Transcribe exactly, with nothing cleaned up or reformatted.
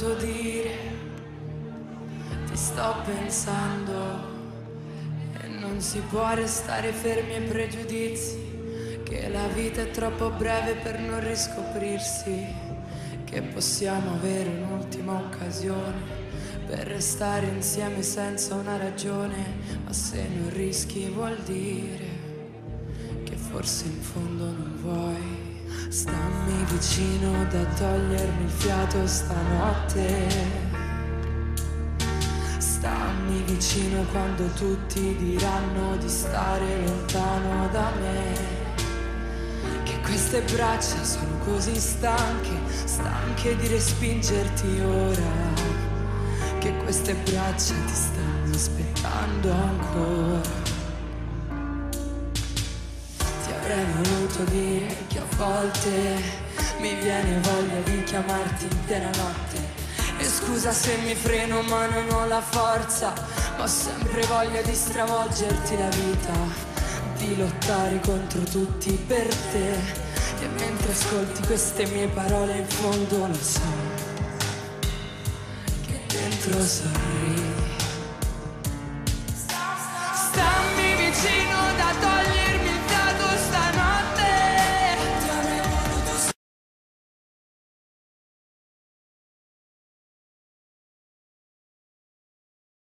voluto dire, ti sto pensando, e non si può restare fermi ai pregiudizi, che la vita è troppo breve per non riscoprirsi, che possiamo avere un'ultima occasione per restare insieme senza una ragione, ma se non rischi vuol dire che forse in fondo non vuoi. Stammi vicino da togliermi il fiato stanotte, stammi vicino quando tutti diranno di stare lontano da me, che queste braccia sono così stanche, stanche di respingerti ora, che queste braccia ti stanno aspettando ancora. Ti avrei voluto dire che a volte mi viene voglia di chiamarti in piena notte, e scusa se mi freno ma non ho la forza, ma ho sempre voglia di stravolgerti la vita, di lottare contro tutti per te, e mentre ascolti queste mie parole in fondo lo so che dentro sorridi.